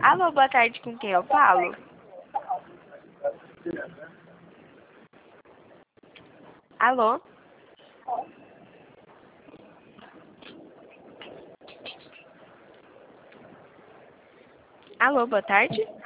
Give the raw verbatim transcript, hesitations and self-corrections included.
Alô, boa tarde, com quem eu falo? Alô? Alô, boa tarde?